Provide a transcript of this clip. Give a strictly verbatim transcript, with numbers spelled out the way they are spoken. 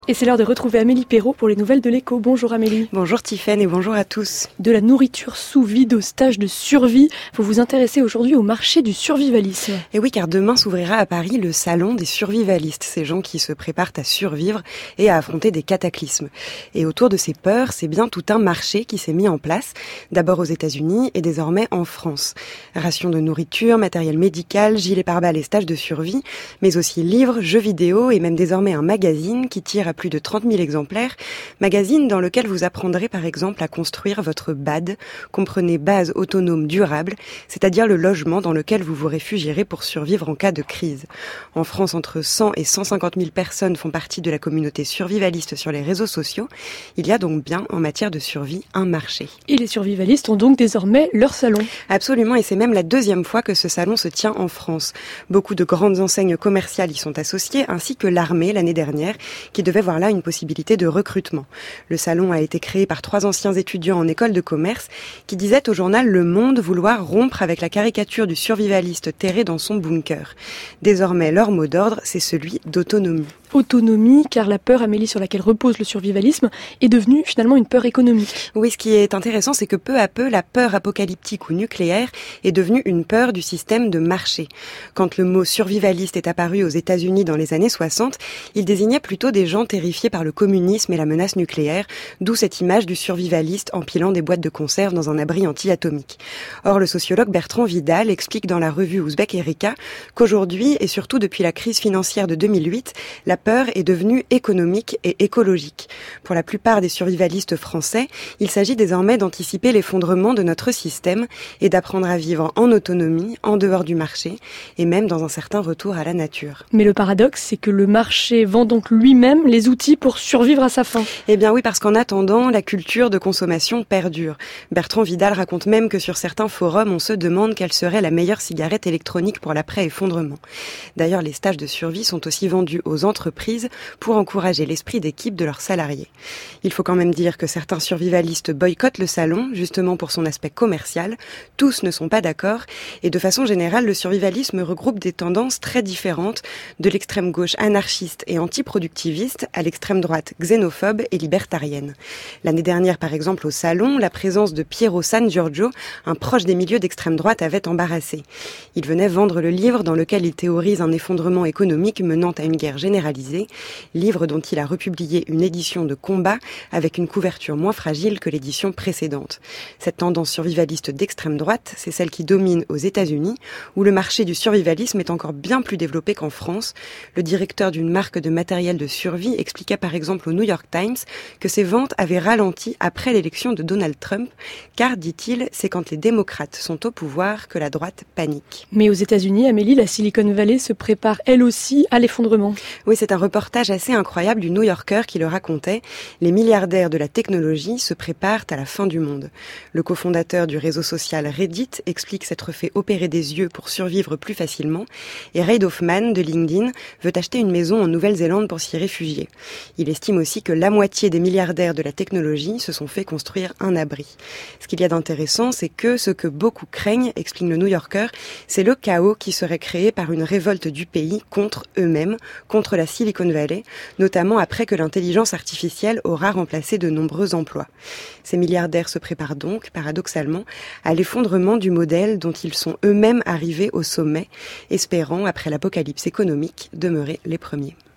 Et c'est l'heure de retrouver Amélie Perrault pour les nouvelles de l'écho. Bonjour Amélie. Bonjour Tiffaine et bonjour à tous. De la nourriture sous vide au stage de survie, vous vous intéressez aujourd'hui au marché du survivalisme. Et oui, car demain s'ouvrira à Paris le salon des survivalistes, ces gens qui se préparent à survivre et à affronter des cataclysmes. Et autour de ces peurs, c'est bien tout un marché qui s'est mis en place, d'abord aux États-Unis et désormais en France. Rations de nourriture, matériel médical, gilets pare-balles et stages de survie, mais aussi livres, jeux vidéo et même désormais un magazine qui tire à plus de trente mille exemplaires, magazine dans lequel vous apprendrez par exemple à construire votre B A D, comprenez base autonome durable, c'est-à-dire le logement dans lequel vous vous réfugierez pour survivre en cas de crise. En France, entre cent et cent cinquante mille personnes font partie de la communauté survivaliste sur les réseaux sociaux. Il y a donc bien, en matière de survie, un marché. Et les survivalistes ont donc désormais leur salon. Absolument, et c'est même la deuxième fois que ce salon se tient en France. Beaucoup de grandes enseignes commerciales y sont associées, ainsi que l'armée l'année dernière, qui devait voir là une possibilité de recrutement. Le salon a été créé par trois anciens étudiants en école de commerce qui disaient au journal Le Monde vouloir rompre avec la caricature du survivaliste terré dans son bunker. Désormais, leur mot d'ordre, c'est celui d'autonomie. Autonomie, car la peur, Amélie, sur laquelle repose le survivalisme, est devenue finalement une peur économique. Oui, ce qui est intéressant, c'est que peu à peu, la peur apocalyptique ou nucléaire est devenue une peur du système de marché. Quand le mot survivaliste est apparu aux États-Unis dans les années soixante, il désignait plutôt des gens terrifiés par le communisme et la menace nucléaire, d'où cette image du survivaliste empilant des boîtes de conserve dans un abri anti-atomique. Or, le sociologue Bertrand Vidal explique dans la revue Ouzbek Erika qu'aujourd'hui, et surtout depuis la crise financière de deux mille huit, la peur est devenue économique et écologique. Pour la plupart des survivalistes français, il s'agit désormais d'anticiper l'effondrement de notre système et d'apprendre à vivre en autonomie, en dehors du marché, et même dans un certain retour à la nature. Mais le paradoxe, c'est que le marché vend donc lui-même les outils pour survivre à sa faim. Eh bien oui, parce qu'en attendant, la culture de consommation perdure. Bertrand Vidal raconte même que sur certains forums, on se demande quelle serait la meilleure cigarette électronique pour l'après-effondrement. D'ailleurs, les stages de survie sont aussi vendus aux entreprises pour encourager l'esprit d'équipe de leurs salariés. Il faut quand même dire que certains survivalistes boycottent le salon, justement pour son aspect commercial. Tous ne sont pas d'accord, et de façon générale, le survivalisme regroupe des tendances très différentes, de l'extrême gauche anarchiste et antiproductiviste à l'extrême droite xénophobe et libertarienne. L'année dernière, par exemple, au salon, la présence de Piero San Giorgio, un proche des milieux d'extrême droite, avait embarrassé. Il venait vendre le livre dans lequel il théorise un effondrement économique menant à une guerre généralisée, livre dont il a republié une édition de combat avec une couverture moins fragile que l'édition précédente. Cette tendance survivaliste d'extrême droite, c'est celle qui domine aux États-Unis, où le marché du survivalisme est encore bien plus développé qu'en France. Le directeur d'une marque de matériel de survie expliquait par exemple au New York Times que ses ventes avaient ralenti après l'élection de Donald Trump, car, dit-il, c'est quand les démocrates sont au pouvoir que la droite panique. Mais aux États-Unis, Amélie, la Silicon Valley se prépare elle aussi à l'effondrement. Oui, c'est un reportage assez incroyable du New Yorker qui le racontait. Les milliardaires de la technologie se préparent à la fin du monde. Le cofondateur du réseau social Reddit explique s'être fait opérer des yeux pour survivre plus facilement. Et Reid Hoffman de LinkedIn veut acheter une maison en Nouvelle-Zélande pour s'y réfugier. Il estime aussi que la moitié des milliardaires de la technologie se sont fait construire un abri. Ce qu'il y a d'intéressant, c'est que ce que beaucoup craignent, explique le New Yorker, c'est le chaos qui serait créé par une révolte du pays contre eux-mêmes, contre la Silicon Valley, notamment après que l'intelligence artificielle aura remplacé de nombreux emplois. Ces milliardaires se préparent donc, paradoxalement, à l'effondrement du modèle dont ils sont eux-mêmes arrivés au sommet, espérant, après l'apocalypse économique, demeurer les premiers.